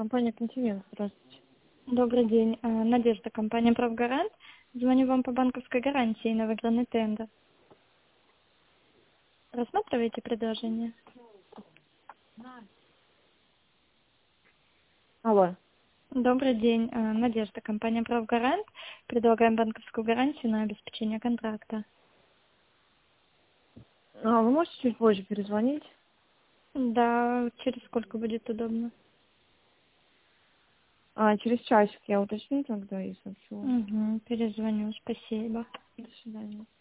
Компания «Континент». Здравствуйте. Добрый день. Надежда, компания «Правгарант». Звоню вам по банковской гарантии на выигранный тендер. Рассматриваете предложение? Алло. Добрый день. Надежда, компания «Правгарант». Предлагаем банковскую гарантию на обеспечение контракта. Вы можете чуть позже перезвонить? Да, через сколько будет удобно? Через часик я уточню тогда и сообщу. Угу, перезвоню. Спасибо. До свидания.